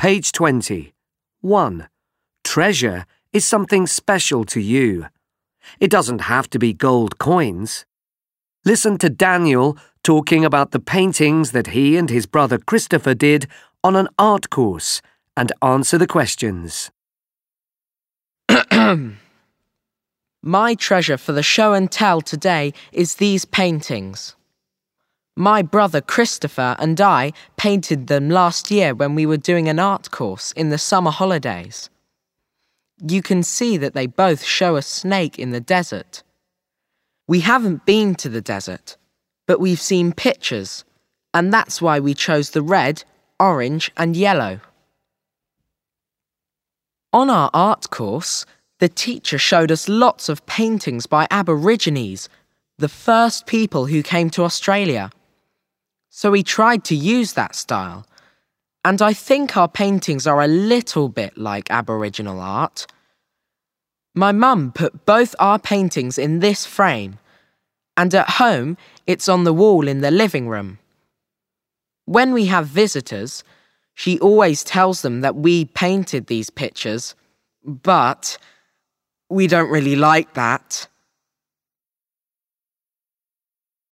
Page 20. 1. Treasure is something special to you. It doesn't have to be gold coins. Listen to Daniel talking about the paintings that he and his brother Christopher did on an art course and answer the questions. My treasure for the show and tell today is these paintings. My brother Christopher and I painted them last year when we were doing an art course in the summer holidays. You can see that they both show a snake in the desert. We haven't been to the desert, but we've seen pictures, and that's why we chose the red, orange, and yellow. On our art course, the teacher showed us lots of paintings by Aborigines, the first people who came to Australia. So we tried to use that style, and I think our paintings are a little bit like Aboriginal art. My mum put both our paintings in this frame, and at home it's on the wall in the living room. When we have visitors, she always tells them that we painted these pictures, but we don't really like that.